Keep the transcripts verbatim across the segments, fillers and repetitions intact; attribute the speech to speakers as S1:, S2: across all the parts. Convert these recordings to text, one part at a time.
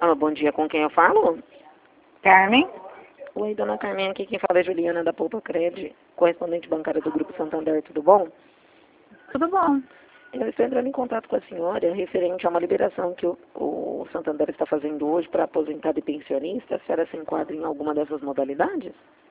S1: Ah, bom dia, com quem eu falo?
S2: Carmen?
S1: Oi, dona Carmen, aqui quem fala é Juliana da Poupa Cred, correspondente bancária do Grupo Santander, tudo bom?
S2: Tudo bom.
S1: Eu estou entrando em contato com a senhora referente a uma liberação que o, o Santander está fazendo hoje para aposentado e pensionista. A senhora se enquadra em alguma dessas modalidades?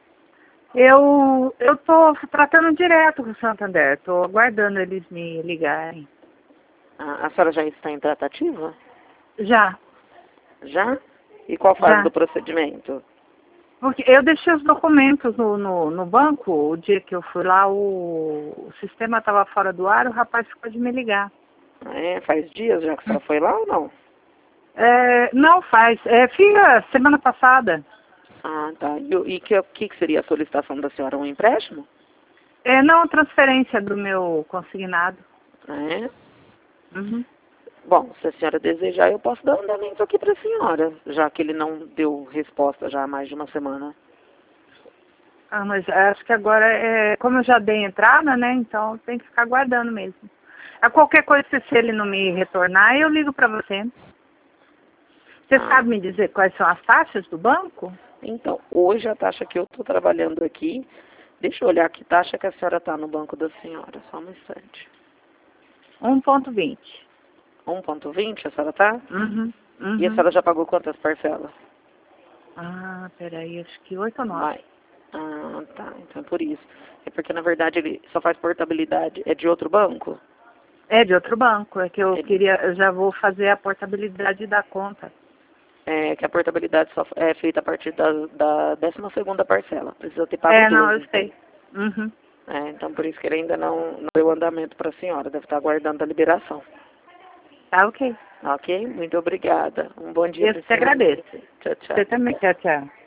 S2: Eu eu tô tratando direto com o Santander, tô aguardando eles me ligarem.
S1: A, a senhora já está em tratativa?
S2: Já,
S1: Já? E qual fase
S2: já.
S1: do procedimento?
S2: Porque eu deixei os documentos no, no, no banco, o dia que eu fui lá, o, o sistema estava fora do ar, o rapaz ficou de me ligar.
S1: Ah, é? Faz dias já que a senhora foi lá ou não?
S2: É, não faz, é, fica semana passada.
S1: Ah, tá. E, o- e que, que que seria a solicitação da senhora? Um empréstimo?
S2: É, não, transferência do meu consignado.
S1: Ah, é?
S2: Uhum.
S1: Bom, se a senhora desejar, eu posso dar andamento aqui para a senhora, já que ele não deu resposta já há mais de uma semana.
S2: Ah, mas acho que agora, é, como eu já dei entrada, né, então tem que ficar aguardando mesmo. A qualquer coisa, se ele não me retornar, eu ligo para você. Você
S1: Ah,
S2: sabe me dizer quais são as taxas do banco?
S1: então, hoje a taxa que eu estou trabalhando aqui, deixa eu olhar que taxa que a senhora está no banco da senhora, só um instante.
S2: um ponto vinte.
S1: um ponto vinte a senhora está?
S2: Uhum,
S1: E a
S2: uhum.
S1: senhora já pagou quantas parcelas?
S2: Ah, peraí, acho que oito ou nove.
S1: Vai. Ah, tá, então é por isso. É porque, na verdade, ele só faz portabilidade. É de outro banco?
S2: É de outro banco, é que eu
S1: Ele,
S2: queria, eu já vou fazer a portabilidade da conta.
S1: é que a portabilidade só é feita a partir da, da décima segunda parcela. Precisa ter pago
S2: É, não, eu
S1: doze.
S2: sei. Uhum.
S1: É, então, por isso que ele ainda não, não deu andamento para a senhora. Deve estar aguardando a liberação.
S2: Tá ok.
S1: Ok? Muito obrigada. Um bom dia
S2: Eu
S1: para a
S2: te
S1: senhora.
S2: agradeço.
S1: Tchau, tchau.
S2: Você também, tchau, tchau.